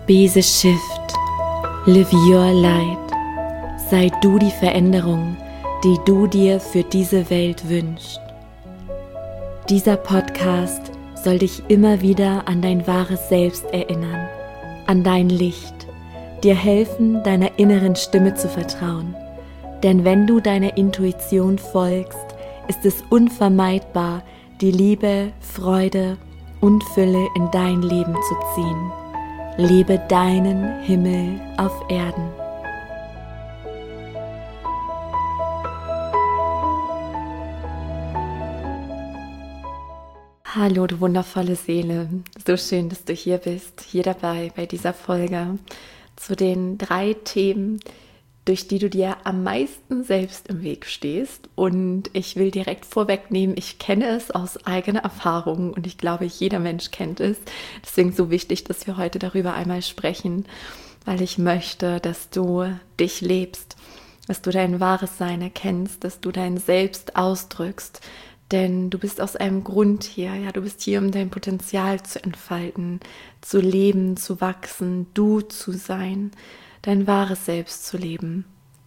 Be the shift, live your light. Sei du die Veränderung, die du dir für diese Welt wünschst. Dieser Podcast soll dich immer wieder an dein wahres Selbst erinnern, an dein Licht, dir helfen, deiner inneren Stimme zu vertrauen. Denn wenn du deiner Intuition folgst, ist es unvermeidbar, die Liebe, Freude und Fülle in dein Leben zu ziehen. Lebe deinen Himmel auf Erden. Hallo, du wundervolle Seele. So schön, dass du hier bist, hier dabei bei dieser Folge zu den 3 Themen, durch die du dir am meisten selbst im Weg stehst. Und ich will direkt vorwegnehmen, ich kenne es aus eigener Erfahrung und ich glaube, jeder Mensch kennt es. Deswegen so wichtig, dass wir heute darüber einmal sprechen, weil ich möchte, dass du dich lebst, dass du dein wahres Sein erkennst, dass du dein Selbst ausdrückst. Denn du bist aus einem Grund hier, du bist hier, um dein Potenzial zu entfalten, zu leben, zu wachsen, du zu sein, dein wahres Selbst zu leben.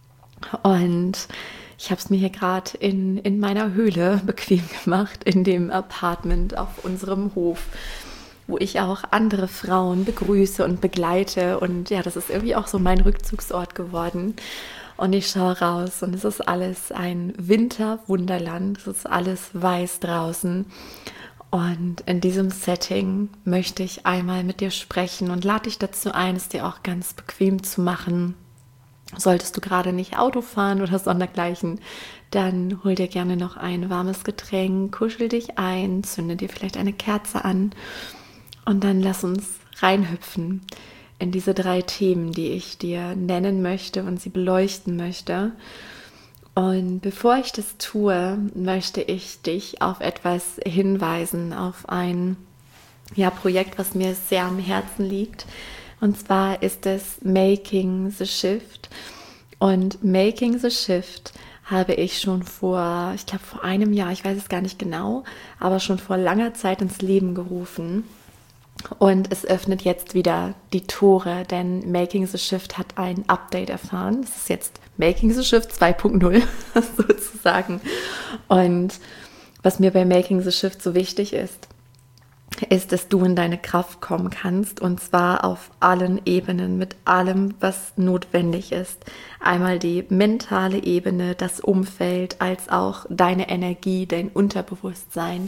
Und ich habe es mir hier gerade in meiner Höhle bequem gemacht, in dem Apartment auf unserem Hof, wo ich auch andere Frauen begrüße und begleite. Und ja, das ist irgendwie auch so mein Rückzugsort geworden. Und ich schaue raus und es ist alles ein Winterwunderland, es ist alles weiß draußen. Und in diesem Setting möchte ich einmal mit dir sprechen und lade dich dazu ein, es dir auch ganz bequem zu machen. Solltest du gerade nicht Auto fahren oder sondergleichen, dann hol dir gerne noch ein warmes Getränk, kuschel dich ein, zünde dir vielleicht eine Kerze an und dann lass uns reinhüpfen in diese 3 Themen, die ich dir nennen möchte und sie beleuchten möchte. Und bevor ich das tue, möchte ich dich auf etwas hinweisen, auf ein Projekt, was mir sehr am Herzen liegt. Und zwar ist es Making the Shift. Und Making the Shift habe ich schon vor einem Jahr, ich weiß es gar nicht genau, aber schon vor langer Zeit ins Leben gerufen. Und es öffnet jetzt wieder die Tore, denn Making the Shift hat ein Update erfahren. Es ist jetzt Making the Shift 2.0 sozusagen. Und was mir bei Making the Shift so wichtig ist, dass du in deine Kraft kommen kannst und zwar auf allen Ebenen, mit allem, was notwendig ist. Einmal die mentale Ebene, das Umfeld, als auch deine Energie, dein Unterbewusstsein.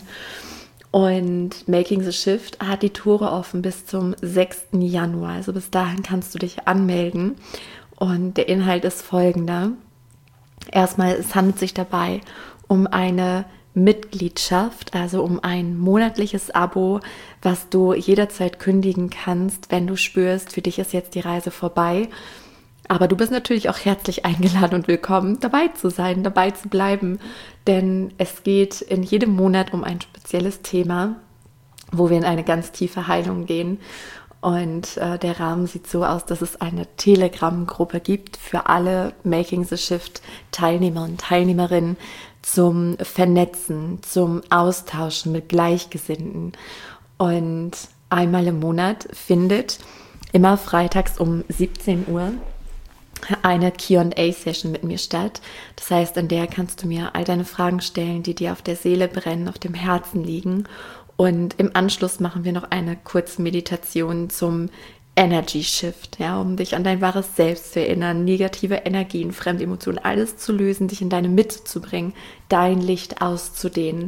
Und Making the Shift hat die Tore offen bis zum 6. Januar. Also bis dahin kannst du dich anmelden. Und der Inhalt ist folgender. Erstmal, es handelt sich dabei um eine Mitgliedschaft, also um ein monatliches Abo, was du jederzeit kündigen kannst, wenn du spürst, für dich ist jetzt die Reise vorbei. Aber du bist natürlich auch herzlich eingeladen und willkommen, dabei zu sein, dabei zu bleiben, denn es geht in jedem Monat um ein spezielles Thema, wo wir in eine ganz tiefe Heilung gehen. Und der Rahmen sieht so aus, dass es eine Telegram-Gruppe gibt für alle Making the Shift Teilnehmer und Teilnehmerinnen zum Vernetzen, zum Austauschen mit Gleichgesinnten. Und einmal im Monat findet immer freitags um 17 Uhr eine Q&A-Session mit mir statt. Das heißt, in der kannst du mir all deine Fragen stellen, die dir auf der Seele brennen, auf dem Herzen liegen. Und im Anschluss machen wir noch eine kurze Meditation zum Energy Shift, um dich an dein wahres Selbst zu erinnern, negative Energien, fremde Emotionen, alles zu lösen, dich in deine Mitte zu bringen, dein Licht auszudehnen.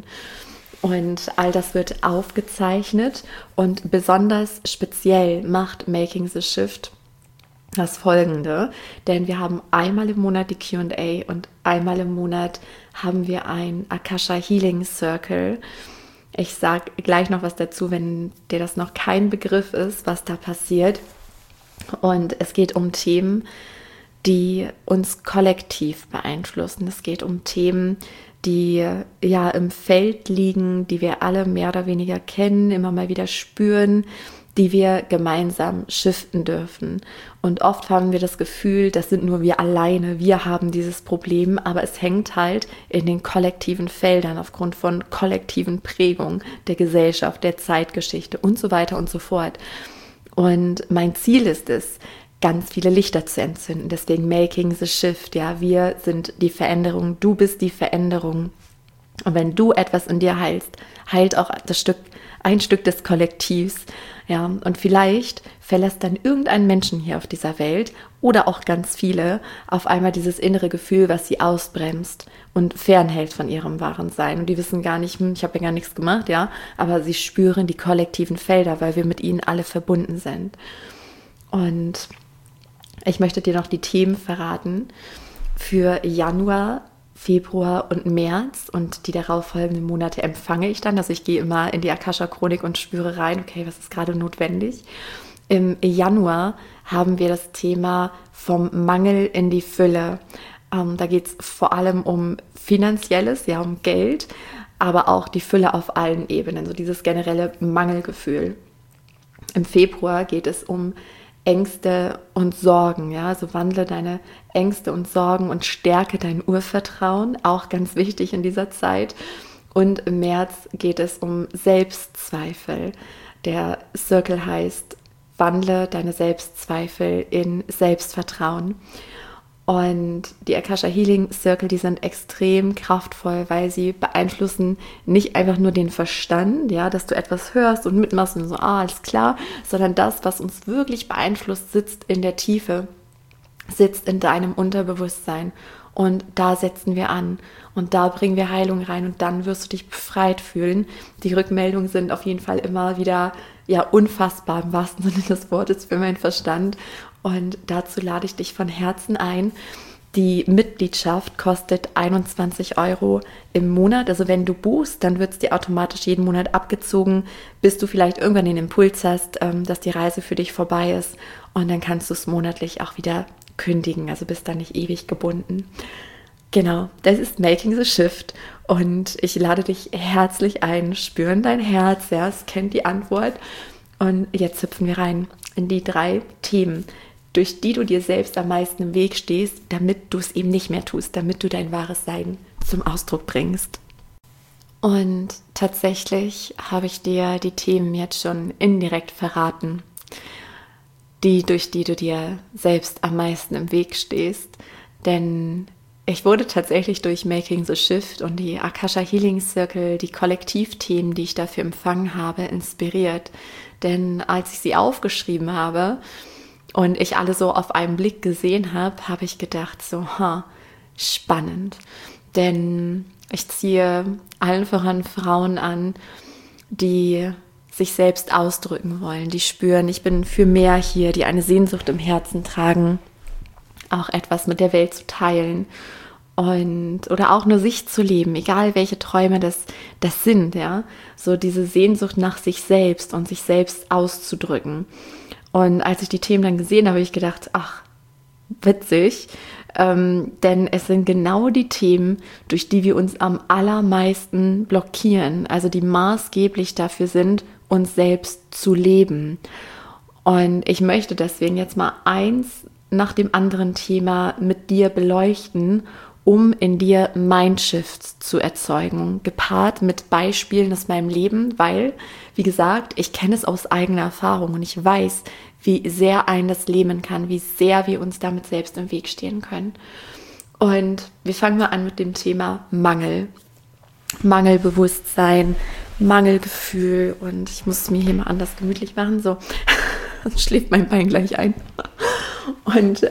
Und all das wird aufgezeichnet und besonders speziell macht Making the Shift das Folgende, denn wir haben einmal im Monat die Q&A und einmal im Monat haben wir ein Akasha Healing Circle. Ich sage gleich noch was dazu, wenn dir das noch kein Begriff ist, was da passiert. Und es geht um Themen, die uns kollektiv beeinflussen. Es geht um Themen, die im Feld liegen, die wir alle mehr oder weniger kennen, immer mal wieder spüren, die wir gemeinsam shiften dürfen. Und oft haben wir das Gefühl, das sind nur wir alleine, wir haben dieses Problem, aber es hängt halt in den kollektiven Feldern aufgrund von kollektiven Prägungen der Gesellschaft, der Zeitgeschichte und so weiter und so fort. Und mein Ziel ist es, ganz viele Lichter zu entzünden. Deswegen Making the Shift. Ja, wir sind die Veränderung, du bist die Veränderung. Und wenn du etwas in dir heilst, heilt auch ein Stück des Kollektivs. Ja, und vielleicht verlässt dann irgendein Menschen hier auf dieser Welt oder auch ganz viele auf einmal dieses innere Gefühl, was sie ausbremst und fernhält von ihrem wahren Sein. Und die wissen gar nicht, ich habe ja gar nichts gemacht, ja, aber sie spüren die kollektiven Felder, weil wir mit ihnen alle verbunden sind. Und ich möchte dir noch die Themen verraten für Januar, Februar und März, und die darauffolgenden Monate empfange ich dann. Also ich gehe immer in die Akasha-Chronik und spüre rein, okay, was ist gerade notwendig. Im Januar haben wir das Thema vom Mangel in die Fülle. Da geht es vor allem um Finanzielles, ja, um Geld, aber auch die Fülle auf allen Ebenen, so dieses generelle Mangelgefühl. Im Februar geht es um Ängste und Sorgen, ja, also wandle deine Ängste und Sorgen und stärke dein Urvertrauen, auch ganz wichtig in dieser Zeit. Und im März geht es um Selbstzweifel. Der Circle heißt, wandle deine Selbstzweifel in Selbstvertrauen. Und die Akasha Healing Circle, die sind extrem kraftvoll, weil sie beeinflussen nicht einfach nur den Verstand, ja, dass du etwas hörst und mitmachst und so, alles klar, sondern das, was uns wirklich beeinflusst, sitzt in der Tiefe, sitzt in deinem Unterbewusstsein. Und da setzen wir an und da bringen wir Heilung rein und dann wirst du dich befreit fühlen. Die Rückmeldungen sind auf jeden Fall immer wieder, ja, unfassbar im wahrsten Sinne des Wortes für meinen Verstand. Und dazu lade ich dich von Herzen ein. Die Mitgliedschaft kostet 21 € im Monat. Also wenn du buchst, dann wird es dir automatisch jeden Monat abgezogen, bis du vielleicht irgendwann den Impuls hast, dass die Reise für dich vorbei ist. Und dann kannst du es monatlich auch wieder kündigen. Also bist dann nicht ewig gebunden. Genau, das ist Making the Shift. Und ich lade dich herzlich ein. Spüren dein Herz, ja, es kennt die Antwort. Und jetzt hüpfen wir rein in die 3 Themen, durch die du dir selbst am meisten im Weg stehst, damit du es eben nicht mehr tust, damit du dein wahres Sein zum Ausdruck bringst. Und tatsächlich habe ich dir die Themen jetzt schon indirekt verraten, durch die du dir selbst am meisten im Weg stehst. Denn ich wurde tatsächlich durch Making the Shift und die Akasha Healing Circle, die Kollektivthemen, die ich dafür empfangen habe, inspiriert. Denn als ich sie aufgeschrieben habe und ich alle so auf einen Blick gesehen habe, habe ich gedacht, so, spannend. Denn ich ziehe allen voran Frauen an, die sich selbst ausdrücken wollen, die spüren, ich bin für mehr hier, die eine Sehnsucht im Herzen tragen, auch etwas mit der Welt zu teilen oder auch nur sich zu leben, egal welche Träume das sind, ja, so diese Sehnsucht nach sich selbst und sich selbst auszudrücken. Und als ich die Themen dann gesehen habe, habe ich gedacht, ach, witzig, denn es sind genau die Themen, durch die wir uns am allermeisten blockieren, also die maßgeblich dafür sind, uns selbst zu leben. Und ich möchte deswegen jetzt mal eins nach dem anderen Thema mit dir beleuchten, um in dir Mindshifts zu erzeugen, gepaart mit Beispielen aus meinem Leben, weil, wie gesagt, ich kenne es aus eigener Erfahrung und ich weiß, wie sehr einen das lähmen kann, wie sehr wir uns damit selbst im Weg stehen können. Und wir fangen mal an mit dem Thema Mangel. Mangelbewusstsein, Mangelgefühl, und ich muss es mir hier mal anders gemütlich machen, so, sonst schläft mein Bein gleich ein. Und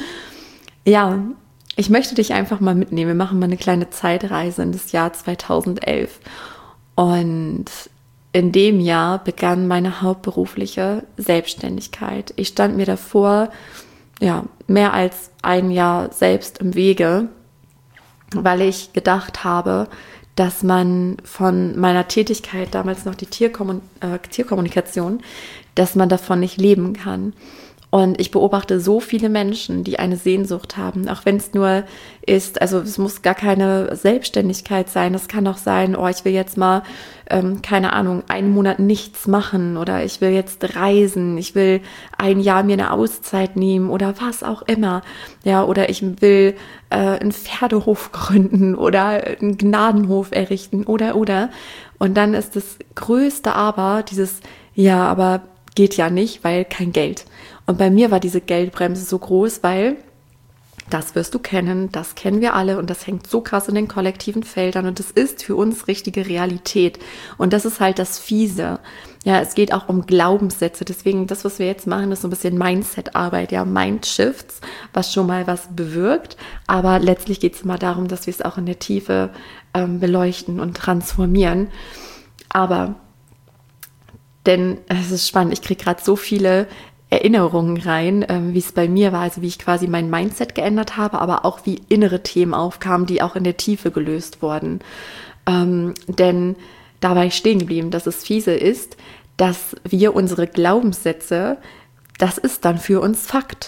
ja, ich möchte dich einfach mal mitnehmen. Wir machen mal eine kleine Zeitreise in das Jahr 2011. Und in dem Jahr begann meine hauptberufliche Selbstständigkeit. Ich stand mir davor, ja, mehr als ein Jahr selbst im Wege, weil ich gedacht habe, dass man von meiner Tätigkeit, damals noch die Tierkommunikation, dass man davon nicht leben kann. Und ich beobachte so viele Menschen, die eine Sehnsucht haben, auch wenn es nur ist, also es muss gar keine Selbstständigkeit sein, es kann auch sein, oh, ich will jetzt mal, keine Ahnung, einen Monat nichts machen oder ich will jetzt reisen, ich will ein Jahr mir eine Auszeit nehmen oder was auch immer, ja, oder ich will einen Pferdehof gründen oder einen Gnadenhof errichten oder. Und dann ist das größte Aber dieses, ja, aber geht ja nicht, weil kein Geld. Und bei mir war diese Geldbremse so groß, weil das wirst du kennen, das kennen wir alle und das hängt so krass in den kollektiven Feldern und das ist für uns richtige Realität. Und das ist halt das Fiese. Ja, es geht auch um Glaubenssätze. Deswegen, das, was wir jetzt machen, ist so ein bisschen Mindset-Arbeit, ja, Mindshifts, was schon mal was bewirkt. Aber letztlich geht es immer darum, dass wir es auch in der Tiefe beleuchten und transformieren. Aber, denn es ist spannend, ich kriege gerade so viele Erinnerungen rein, wie es bei mir war, also wie ich quasi mein Mindset geändert habe, aber auch wie innere Themen aufkamen, die auch in der Tiefe gelöst wurden. Denn da war ich stehen geblieben, dass es fiese ist, dass wir unsere Glaubenssätze, das ist dann für uns Fakt.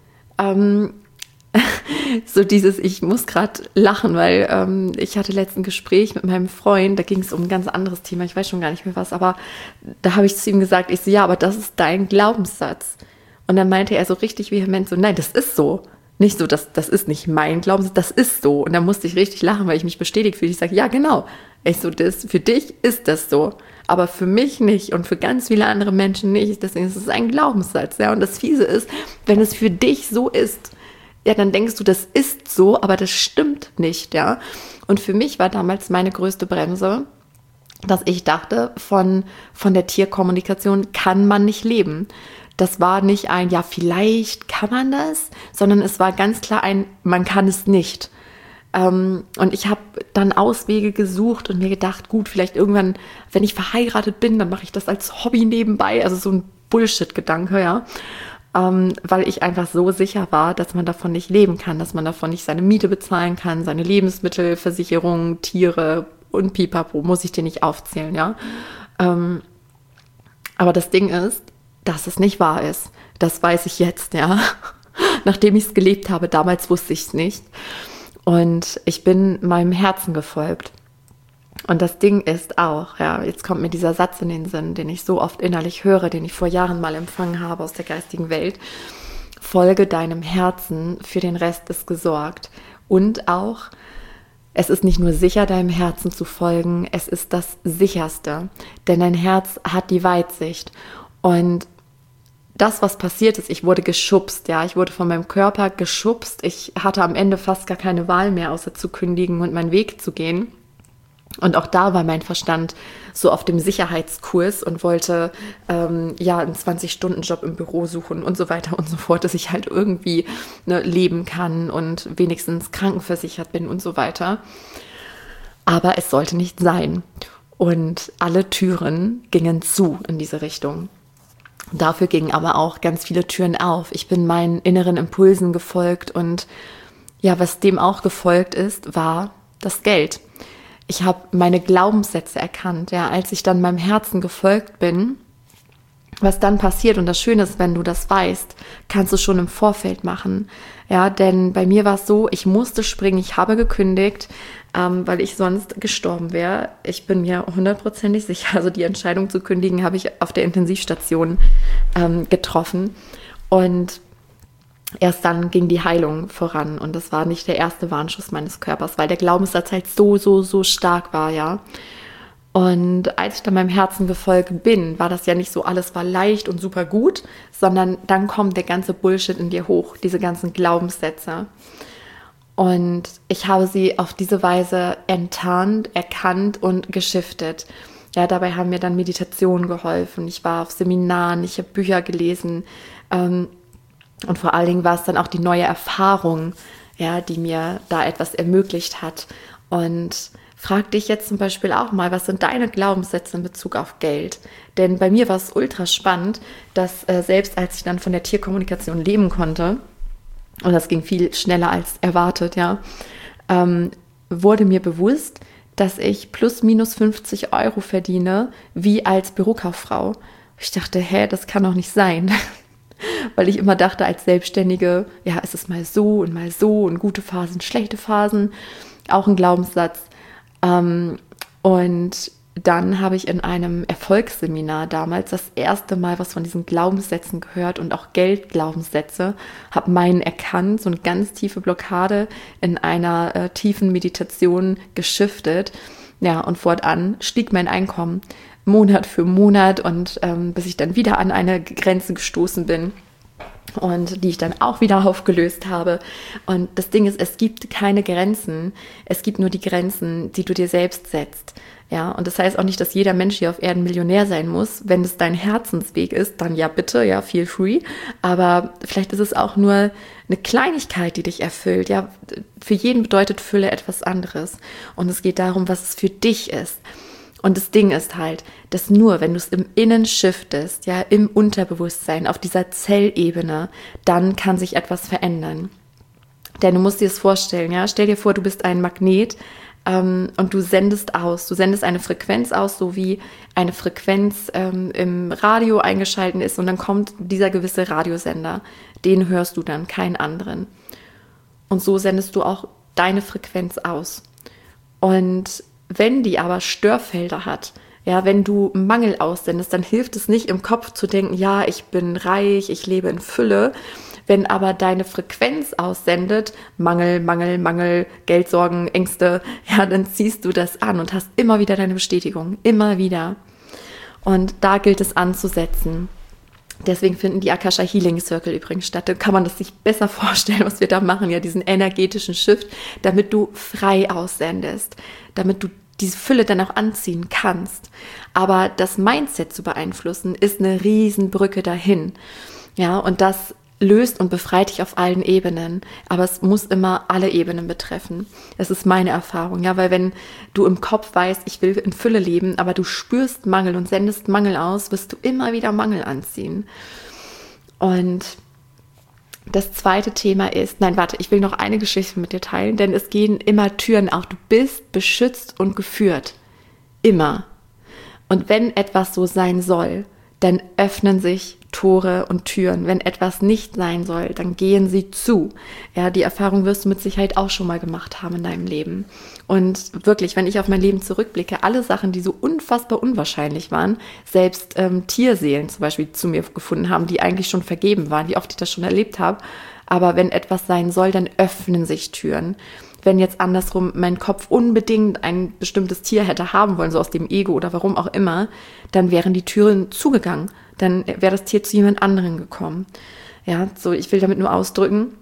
So dieses, ich muss gerade lachen, weil ich hatte letztens ein Gespräch mit meinem Freund, da ging es um ein ganz anderes Thema, ich weiß schon gar nicht mehr was, aber da habe ich zu ihm gesagt, ich so, ja, aber das ist dein Glaubenssatz. Und dann meinte er so richtig vehement so, nein, das ist so. Nicht so, das ist nicht mein Glaubenssatz, das ist so. Und da musste ich richtig lachen, weil ich mich bestätigt fühle. Ich sage, ja, genau. Ich so, für dich ist das so. Aber für mich nicht und für ganz viele andere Menschen nicht. Deswegen ist es ein Glaubenssatz. Ja? Und das Fiese ist, wenn es für dich so ist, ja, dann denkst du, das ist so, aber das stimmt nicht, ja. Und für mich war damals meine größte Bremse, dass ich dachte, von der Tierkommunikation kann man nicht leben. Das war nicht ein, ja, vielleicht kann man das, sondern es war ganz klar ein, man kann es nicht. Und ich habe dann Auswege gesucht und mir gedacht, gut, vielleicht irgendwann, wenn ich verheiratet bin, dann mache ich das als Hobby nebenbei, also so ein Bullshit-Gedanke, ja. Weil ich einfach so sicher war, dass man davon nicht leben kann, dass man davon nicht seine Miete bezahlen kann, seine Lebensmittelversicherung, Tiere und Pipapo, muss ich dir nicht aufzählen, ja. Aber das Ding ist, dass es nicht wahr ist. Das weiß ich jetzt, ja. Nachdem ich es gelebt habe, damals wusste ich es nicht. Und ich bin meinem Herzen gefolgt. Und das Ding ist auch, ja, jetzt kommt mir dieser Satz in den Sinn, den ich so oft innerlich höre, den ich vor Jahren mal empfangen habe aus der geistigen Welt. Folge deinem Herzen, für den Rest ist gesorgt. Und auch, es ist nicht nur sicher, deinem Herzen zu folgen, es ist das Sicherste. Denn dein Herz hat die Weitsicht. Und das, was passiert ist, ich wurde geschubst, ja, ich wurde von meinem Körper geschubst. Ich hatte am Ende fast gar keine Wahl mehr, außer zu kündigen und meinen Weg zu gehen. Und auch da war mein Verstand so auf dem Sicherheitskurs und wollte einen 20-Stunden-Job im Büro suchen und so weiter und so fort, dass ich halt irgendwie leben kann und wenigstens krankenversichert bin und so weiter. Aber es sollte nicht sein. Und alle Türen gingen zu in diese Richtung. Dafür gingen aber auch ganz viele Türen auf. Ich bin meinen inneren Impulsen gefolgt und ja, was dem auch gefolgt ist, war das Geld. Ich habe meine Glaubenssätze erkannt, ja, als ich dann meinem Herzen gefolgt bin, was dann passiert. Und das Schöne ist, wenn du das weißt, kannst du schon im Vorfeld machen. Ja, denn bei mir war es so, ich musste springen, ich habe gekündigt, weil ich sonst gestorben wäre. Ich bin mir 100%ig sicher, also die Entscheidung zu kündigen habe ich auf der Intensivstation getroffen. Und erst dann ging die Heilung voran und das war nicht der erste Warnschuss meines Körpers, weil der Glaubenssatz halt so stark war, ja. Und als ich dann meinem Herzen gefolgt bin, war das ja nicht so, alles war leicht und super gut, sondern dann kommt der ganze Bullshit in dir hoch, diese ganzen Glaubenssätze. Und ich habe sie auf diese Weise enttarnt, erkannt und geschiftet. Ja, dabei haben mir dann Meditationen geholfen. Ich war auf Seminaren, ich habe Bücher gelesen, und vor allen Dingen war es dann auch die neue Erfahrung, ja, die mir da etwas ermöglicht hat. Und frag dich jetzt zum Beispiel auch mal, was sind deine Glaubenssätze in Bezug auf Geld? Denn bei mir war es ultra spannend, dass selbst als ich dann von der Tierkommunikation leben konnte, und das ging viel schneller als erwartet, ja, wurde mir bewusst, dass ich plus minus 50 Euro verdiene, wie als Bürokauffrau. Ich dachte, das kann doch nicht sein. Weil ich immer dachte, als Selbstständige, ja, es ist mal so und gute Phasen, schlechte Phasen, auch ein Glaubenssatz. Und dann habe ich in einem Erfolgsseminar damals das erste Mal was von diesen Glaubenssätzen gehört und auch Geldglaubenssätze, habe meinen erkannt, so eine ganz tiefe Blockade in einer tiefen Meditation geschiftet. Ja, und fortan stieg mein Einkommen. Monat für Monat und bis ich dann wieder an eine Grenze gestoßen bin und die ich dann auch wieder aufgelöst habe. Und das Ding ist, es gibt keine Grenzen, es gibt nur die Grenzen, die du dir selbst setzt. Ja, und das heißt auch nicht, dass jeder Mensch hier auf Erden Millionär sein muss. Wenn es dein Herzensweg ist, dann ja bitte, ja, feel free. Aber vielleicht ist es auch nur eine Kleinigkeit, die dich erfüllt. Ja, für jeden bedeutet Fülle etwas anderes. Und es geht darum, was es für dich ist. Und das Ding ist halt, dass nur, wenn du es im Innen shiftest, ja, im Unterbewusstsein, auf dieser Zellebene, dann kann sich etwas verändern. Denn du musst dir das vorstellen, ja, stell dir vor, du bist ein Magnet, und du sendest eine Frequenz aus, so wie eine Frequenz im Radio eingeschaltet ist und dann kommt dieser gewisse Radiosender, den hörst du dann, keinen anderen. Und so sendest du auch deine Frequenz aus. Und wenn die aber Störfelder hat, ja, wenn du Mangel aussendest, dann hilft es nicht im Kopf zu denken, ja, ich bin reich, ich lebe in Fülle. Wenn aber deine Frequenz aussendet, Mangel, Geldsorgen, Ängste, ja, dann ziehst du das an und hast immer wieder deine Bestätigung, immer wieder. Und da gilt es anzusetzen. Deswegen finden die Akasha Healing Circle übrigens statt. Da kann man das sich besser vorstellen, was wir da machen, ja, diesen energetischen Shift, damit du frei aussendest, damit du diese Fülle dann auch anziehen kannst. Aber das Mindset zu beeinflussen, ist eine Riesenbrücke dahin. Ja, und das löst und befreit dich auf allen Ebenen, aber es muss immer alle Ebenen betreffen. Das ist meine Erfahrung, ja, weil wenn du im Kopf weißt, ich will in Fülle leben, aber du spürst Mangel und sendest Mangel aus, wirst du immer wieder Mangel anziehen. Und das zweite Thema ist, ich will noch eine Geschichte mit dir teilen, denn es gehen immer Türen auf. Du bist beschützt und geführt. Immer. Und wenn etwas so sein soll, dann öffnen sich Tore und Türen. Wenn etwas nicht sein soll, dann gehen sie zu. Ja, die Erfahrung wirst du mit Sicherheit auch schon mal gemacht haben in deinem Leben. Und wirklich, wenn ich auf mein Leben zurückblicke, alle Sachen, die so unfassbar unwahrscheinlich waren, selbst Tierseelen zum Beispiel zu mir gefunden haben, die eigentlich schon vergeben waren, wie oft ich das schon erlebt habe. Aber wenn etwas sein soll, dann öffnen sich Türen. Wenn jetzt andersrum mein Kopf unbedingt ein bestimmtes Tier hätte haben wollen, so aus dem Ego oder warum auch immer, dann wären die Türen zugegangen. Dann wäre das Tier zu jemand anderem gekommen. Ja, so, ich will damit nur ausdrücken,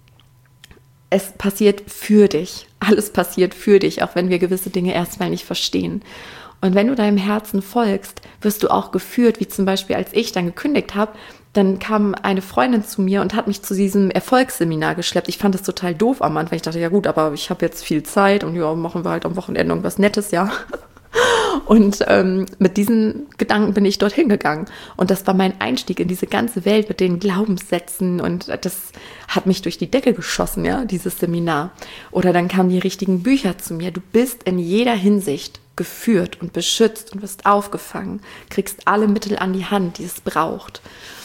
es passiert für dich. Alles passiert für dich, auch wenn wir gewisse Dinge erstmal nicht verstehen. Und wenn du deinem Herzen folgst, wirst du auch geführt, wie zum Beispiel, als ich dann gekündigt habe, dann kam eine Freundin zu mir und hat mich zu diesem Erfolgsseminar geschleppt. Ich fand das total doof am Anfang. Ich dachte, ja gut, aber ich habe jetzt viel Zeit und ja, machen wir halt am Wochenende irgendwas Nettes, ja. Und mit diesen Gedanken bin ich dorthin gegangen. Und das war mein Einstieg in diese ganze Welt mit den Glaubenssätzen. Und das hat mich durch die Decke geschossen, ja, dieses Seminar. Oder dann kamen die richtigen Bücher zu mir. Du bist in jeder Hinsicht geführt und beschützt und wirst aufgefangen. Kriegst alle Mittel an die Hand, die es braucht.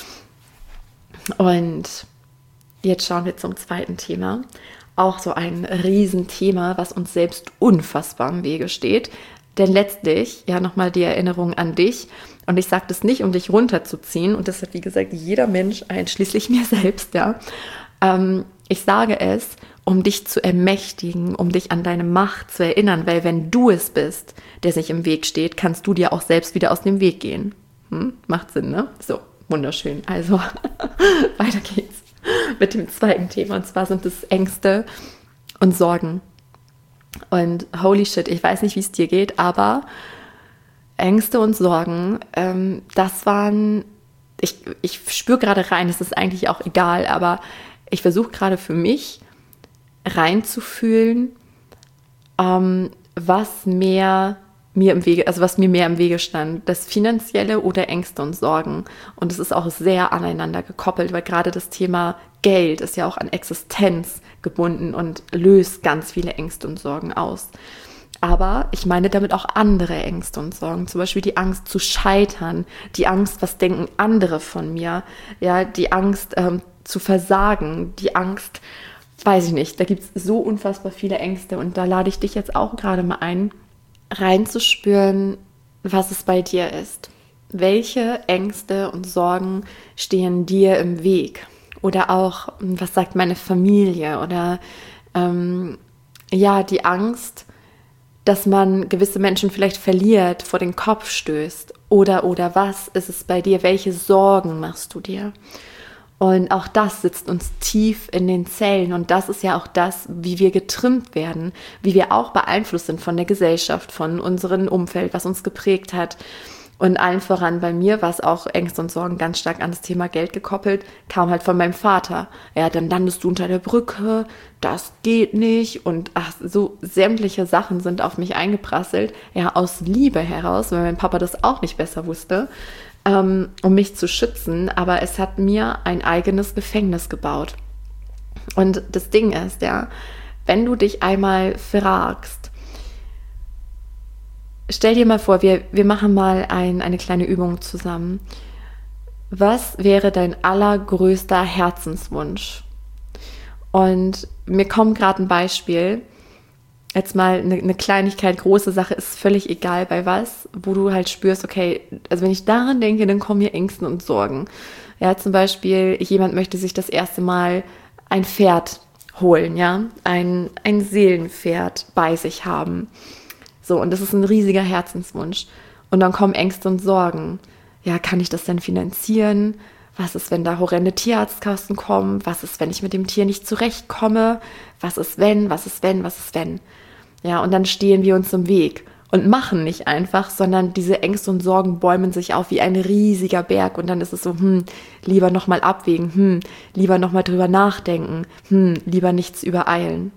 Und jetzt schauen wir zum zweiten Thema. Auch so ein Riesenthema, was uns selbst unfassbar im Wege steht. Denn letztlich, ja, nochmal die Erinnerung an dich. Und ich sage das nicht, um dich runterzuziehen. Und das hat, wie gesagt, jeder Mensch, einschließlich mir selbst, ja. Ich sage es, um dich zu ermächtigen, um dich an deine Macht zu erinnern. Weil wenn du es bist, der sich im Weg steht, kannst du dir auch selbst wieder aus dem Weg gehen. Macht Sinn, ne? So. Wunderschön. Also, weiter geht's mit dem zweiten Thema. Und zwar sind es Ängste und Sorgen. Und holy shit, ich weiß nicht, wie es dir geht, aber Ängste und Sorgen, das waren, ich spüre gerade rein, es ist eigentlich auch egal, aber ich versuche gerade für mich reinzufühlen, was mir mehr im Wege stand, das Finanzielle oder Ängste und Sorgen. Und es ist auch sehr aneinander gekoppelt, weil gerade das Thema Geld ist ja auch an Existenz gebunden und löst ganz viele Ängste und Sorgen aus. Aber ich meine damit auch andere Ängste und Sorgen, zum Beispiel die Angst zu scheitern, die Angst, was denken andere von mir, ja, die Angst zu versagen, die Angst, weiß ich nicht, da gibt es so unfassbar viele Ängste und da lade ich dich jetzt auch gerade mal ein, reinzuspüren, was es bei dir ist. Welche Ängste und Sorgen stehen dir im Weg? Oder auch, was sagt meine Familie? Oder die Angst, dass man gewisse Menschen vielleicht verliert, vor den Kopf stößt? Oder was ist es bei dir? Welche Sorgen machst du dir? Und auch das sitzt uns tief in den Zellen. Und das ist ja auch das, wie wir getrimmt werden, wie wir auch beeinflusst sind von der Gesellschaft, von unserem Umfeld, was uns geprägt hat. Und allen voran bei mir war es auch Ängste und Sorgen ganz stark an das Thema Geld gekoppelt, kam halt von meinem Vater. Ja, dann landest du unter der Brücke, das geht nicht. Und so sämtliche Sachen sind auf mich eingeprasselt. Ja, aus Liebe heraus, weil mein Papa das auch nicht besser wusste, um mich zu schützen. Aber es hat mir ein eigenes Gefängnis gebaut. Und das Ding ist, ja, wenn du dich einmal fragst, stell dir mal vor, wir machen mal eine kleine Übung zusammen. Was wäre dein allergrößter Herzenswunsch? Und mir kommt gerade ein Beispiel, jetzt mal eine Kleinigkeit, große Sache, ist völlig egal bei was, wo du halt spürst, okay, also wenn ich daran denke, dann kommen mir Ängste und Sorgen. Ja, zum Beispiel, jemand möchte sich das erste Mal ein Pferd holen, ja, ein Seelenpferd bei sich haben. So, und das ist ein riesiger Herzenswunsch. Und dann kommen Ängste und Sorgen. Ja, kann ich das denn finanzieren? Was ist, wenn da horrende Tierarztkosten kommen? Was ist, wenn ich mit dem Tier nicht zurechtkomme? Was ist, wenn? Was ist, wenn? Was ist, wenn? Ja, und dann stehen wir uns im Weg und machen nicht einfach, sondern diese Ängste und Sorgen bäumen sich auf wie ein riesiger Berg. Und dann ist es so, lieber nochmal abwägen, lieber nochmal drüber nachdenken, lieber nichts übereilen.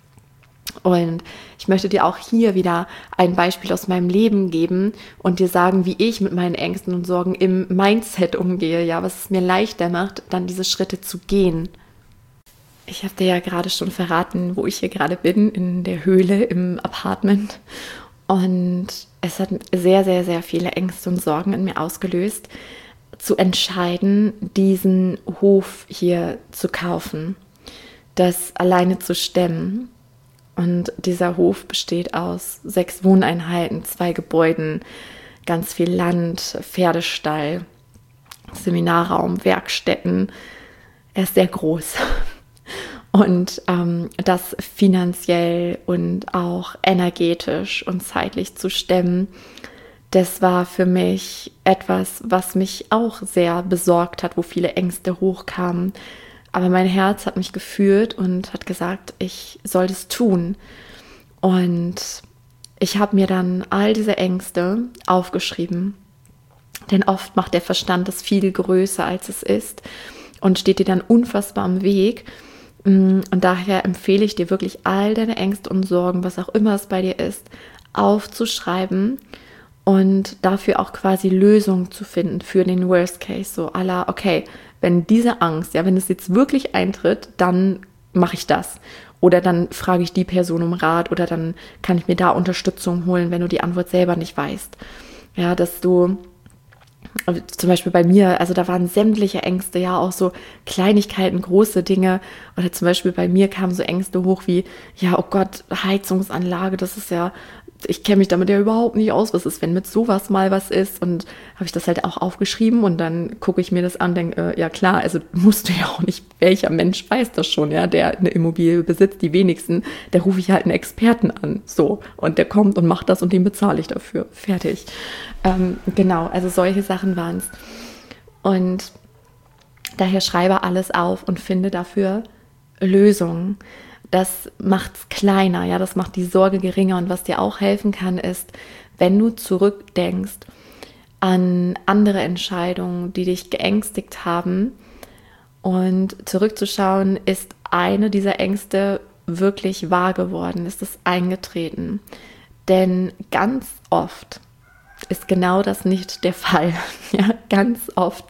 Und ich möchte dir auch hier wieder ein Beispiel aus meinem Leben geben und dir sagen, wie ich mit meinen Ängsten und Sorgen im Mindset umgehe, ja, was es mir leichter macht, dann diese Schritte zu gehen. Ich habe dir ja gerade schon verraten, wo ich hier gerade bin, in der Höhle, im Apartment. Und es hat sehr, sehr, sehr viele Ängste und Sorgen in mir ausgelöst, zu entscheiden, diesen Hof hier zu kaufen, das alleine zu stemmen. Und dieser Hof besteht aus 6 Wohneinheiten, 2 Gebäuden, ganz viel Land, Pferdestall, Seminarraum, Werkstätten. Er ist sehr groß. Und das finanziell und auch energetisch und zeitlich zu stemmen, das war für mich etwas, was mich auch sehr besorgt hat, wo viele Ängste hochkamen. Aber mein Herz hat mich geführt und hat gesagt, ich soll das tun. Und ich habe mir dann all diese Ängste aufgeschrieben. Denn oft macht der Verstand das viel größer, als es ist und steht dir dann unfassbar im Weg. Und daher empfehle ich dir wirklich, all deine Ängste und Sorgen, was auch immer es bei dir ist, aufzuschreiben und dafür auch quasi Lösungen zu finden für den Worst Case. So à la, okay, wenn diese Angst, ja, wenn es jetzt wirklich eintritt, dann mache ich das. Oder dann frage ich die Person um Rat oder dann kann ich mir da Unterstützung holen, wenn du die Antwort selber nicht weißt. Ja, dass du, zum Beispiel bei mir, also da waren sämtliche Ängste, ja auch so Kleinigkeiten, große Dinge. Oder zum Beispiel bei mir kamen so Ängste hoch wie, ja, oh Gott, Heizungsanlage, das ist ja, ich kenne mich damit ja überhaupt nicht aus, was ist, wenn mit sowas mal was ist, und habe ich das halt auch aufgeschrieben und dann gucke ich mir das an und denke, ja klar, also musst du ja auch nicht, welcher Mensch weiß das schon, ja, der eine Immobilie besitzt, die wenigsten, der rufe ich halt einen Experten an, so, und der kommt und macht das und den bezahle ich dafür, fertig. Genau, also solche Sachen waren es. Und daher schreibe alles auf und finde dafür Lösungen. Das macht es kleiner, ja, das macht die Sorge geringer. Und was dir auch helfen kann, ist, wenn du zurückdenkst an andere Entscheidungen, die dich geängstigt haben, und zurückzuschauen, ist eine dieser Ängste wirklich wahr geworden, ist es eingetreten. Denn ganz oft ist genau das nicht der Fall. Ja, ganz oft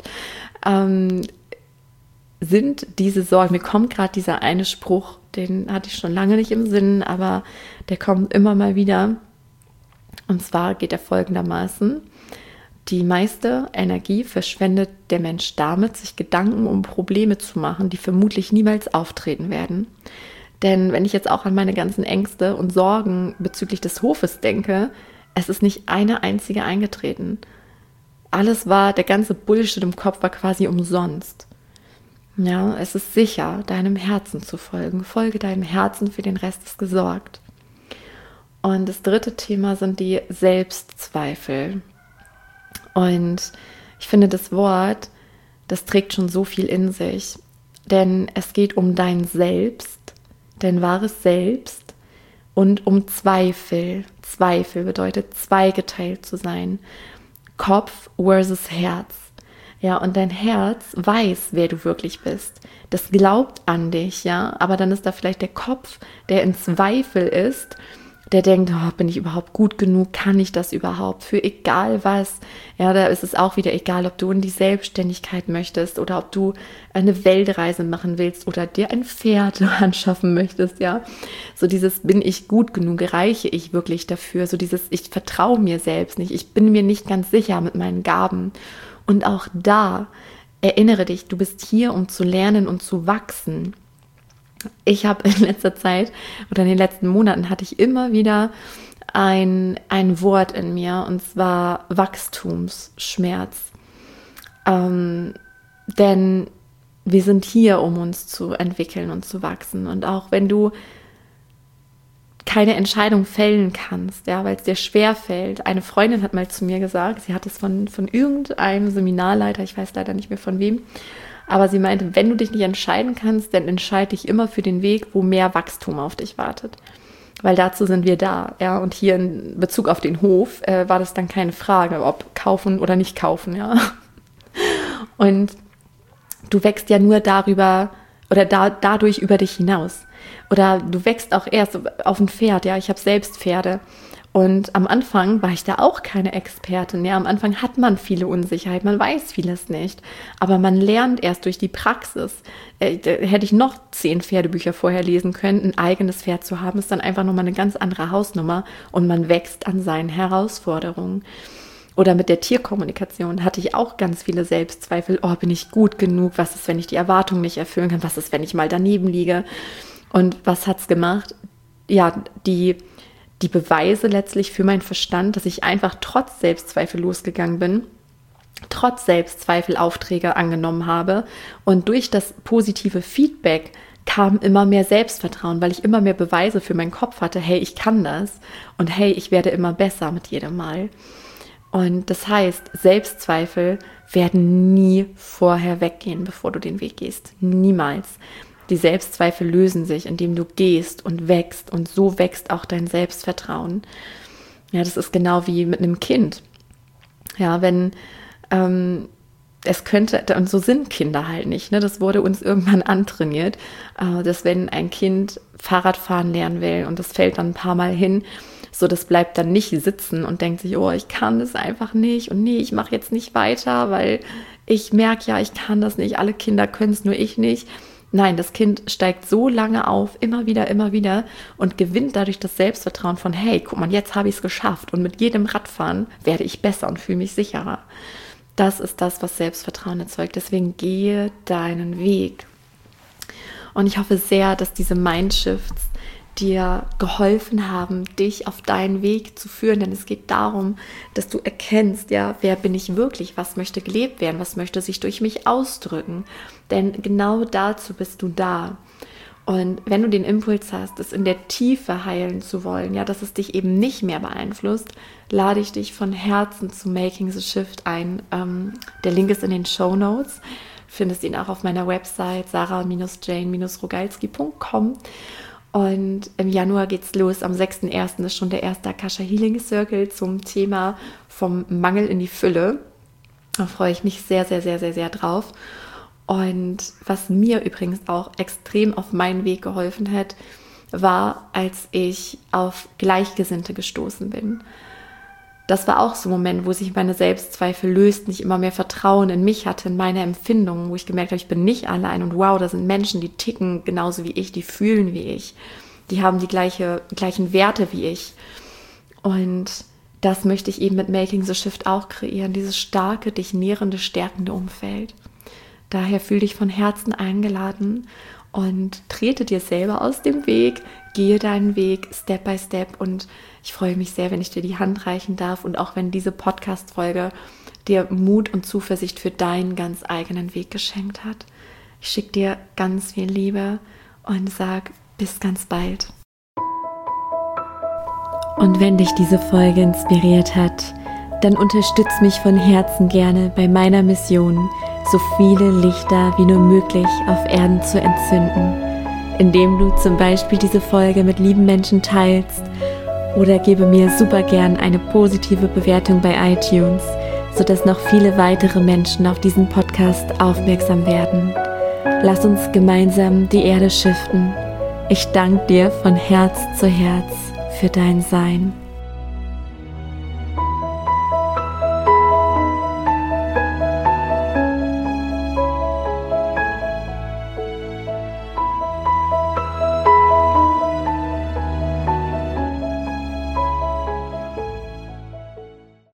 sind diese Sorgen, mir kommt gerade dieser eine Spruch, den hatte ich schon lange nicht im Sinn, aber der kommt immer mal wieder. Und zwar geht er folgendermaßen: Die meiste Energie verschwendet der Mensch damit, sich Gedanken um Probleme zu machen, die vermutlich niemals auftreten werden. Denn wenn ich jetzt auch an meine ganzen Ängste und Sorgen bezüglich des Hofes denke, es ist nicht eine einzige eingetreten. Alles war, der ganze Bullshit im Kopf war quasi umsonst. Ja, es ist sicher, deinem Herzen zu folgen. Folge deinem Herzen, für den Rest ist gesorgt. Und das dritte Thema sind die Selbstzweifel. Und ich finde, das Wort, das trägt schon so viel in sich. Denn es geht um dein Selbst, dein wahres Selbst und um Zweifel. Zweifel bedeutet zweigeteilt zu sein. Kopf versus Herz. Ja, und dein Herz weiß, wer du wirklich bist. Das glaubt an dich, ja. Aber dann ist da vielleicht der Kopf, der in Zweifel ist, der denkt, oh, bin ich überhaupt gut genug? Kann ich das überhaupt? Für egal was. Ja, da ist es auch wieder egal, ob du in die Selbstständigkeit möchtest oder ob du eine Weltreise machen willst oder dir ein Pferd anschaffen möchtest, ja. So dieses, bin ich gut genug? Reiche ich wirklich dafür? So dieses, ich vertraue mir selbst nicht. Ich bin mir nicht ganz sicher mit meinen Gaben. Und auch da, erinnere dich, du bist hier, um zu lernen und zu wachsen. Ich habe in letzter Zeit oder in den letzten Monaten hatte ich immer wieder ein Wort in mir, und zwar Wachstumsschmerz. Denn wir sind hier, um uns zu entwickeln und zu wachsen. Und auch wenn du keine Entscheidung fällen kannst, ja, weil es dir schwer fällt. Eine Freundin hat mal zu mir gesagt, sie hat es von irgendeinem Seminarleiter, ich weiß leider nicht mehr von wem, aber sie meinte, wenn du dich nicht entscheiden kannst, dann entscheide dich immer für den Weg, wo mehr Wachstum auf dich wartet. Weil dazu sind wir da, ja. Und hier in Bezug auf den Hof war das dann keine Frage, ob kaufen oder nicht kaufen, ja. Und du wächst ja nur darüber oder dadurch über dich hinaus. Oder du wächst auch erst auf ein Pferd, ja, ich habe selbst Pferde. Und am Anfang war ich da auch keine Expertin, ja, am Anfang hat man viele Unsicherheit, man weiß vieles nicht, aber man lernt erst durch die Praxis. Hätte ich noch 10 Pferdebücher vorher lesen können, ein eigenes Pferd zu haben, ist dann einfach nochmal eine ganz andere Hausnummer und man wächst an seinen Herausforderungen. Oder mit der Tierkommunikation hatte ich auch ganz viele Selbstzweifel. Oh, bin ich gut genug? Was ist, wenn ich die Erwartung nicht erfüllen kann? Was ist, wenn ich mal daneben liege? Und was hat's gemacht? Ja, die Beweise letztlich für meinen Verstand, dass ich einfach trotz Selbstzweifel losgegangen bin, trotz Selbstzweifel Aufträge angenommen habe. Und durch das positive Feedback kam immer mehr Selbstvertrauen, weil ich immer mehr Beweise für meinen Kopf hatte. Hey, ich kann das. Und hey, ich werde immer besser mit jedem Mal. Und das heißt, Selbstzweifel werden nie vorher weggehen, bevor du den Weg gehst. Niemals. Die Selbstzweifel lösen sich, indem du gehst und wächst, und so wächst auch dein Selbstvertrauen. Ja, das ist genau wie mit einem Kind. Ja, wenn es könnte, und so sind Kinder halt nicht, ne? Das wurde uns irgendwann antrainiert, dass wenn ein Kind Fahrradfahren lernen will und das fällt dann ein paar Mal hin, so, das bleibt dann nicht sitzen und denkt sich, oh, ich kann das einfach nicht und nee, ich mache jetzt nicht weiter, weil ich merke ja, ich kann das nicht, alle Kinder können es, nur ich nicht. Nein, das Kind steigt so lange auf, immer wieder und gewinnt dadurch das Selbstvertrauen von, hey, guck mal, jetzt habe ich es geschafft und mit jedem Radfahren werde ich besser und fühle mich sicherer. Das ist das, was Selbstvertrauen erzeugt. Deswegen gehe deinen Weg. Und ich hoffe sehr, dass diese Mindshifts dir geholfen haben, dich auf deinen Weg zu führen, denn es geht darum, dass du erkennst, ja, wer bin ich wirklich, was möchte gelebt werden, was möchte sich durch mich ausdrücken, denn genau dazu bist du da. Und wenn du den Impuls hast, es in der Tiefe heilen zu wollen, ja, dass es dich eben nicht mehr beeinflusst, lade ich dich von Herzen zu Making the Shift ein. Der Link ist in den Shownotes. Findest ihn auch auf meiner Website sarah-jane-rogalski.com. Und im Januar geht's los. Am 6.1. ist schon der erste Akasha Healing Circle zum Thema vom Mangel in die Fülle. Da freue ich mich sehr, sehr, sehr, sehr, sehr drauf. Und was mir übrigens auch extrem auf meinen Weg geholfen hat, war, als ich auf Gleichgesinnte gestoßen bin. Das war auch so ein Moment, wo sich meine Selbstzweifel lösten, ich immer mehr Vertrauen in mich hatte, in meine Empfindungen, wo ich gemerkt habe, ich bin nicht allein und wow, da sind Menschen, die ticken genauso wie ich, die fühlen wie ich, die haben die gleichen Werte wie ich. Und das möchte ich eben mit Making the Shift auch kreieren, dieses starke, dich nährende, stärkende Umfeld. Daher fühl dich von Herzen eingeladen und trete dir selber aus dem Weg, gehe deinen Weg Step by Step, und ich freue mich sehr, wenn ich dir die Hand reichen darf und auch wenn diese Podcast-Folge dir Mut und Zuversicht für deinen ganz eigenen Weg geschenkt hat. Ich schicke dir ganz viel Liebe und sag bis ganz bald. Und wenn dich diese Folge inspiriert hat, dann unterstütz mich von Herzen gerne bei meiner Mission, so viele Lichter wie nur möglich auf Erden zu entzünden, indem du zum Beispiel diese Folge mit lieben Menschen teilst oder gebe mir super gern eine positive Bewertung bei iTunes, sodass noch viele weitere Menschen auf diesen Podcast aufmerksam werden. Lass uns gemeinsam die Erde shiften. Ich danke dir von Herz zu Herz für dein Sein.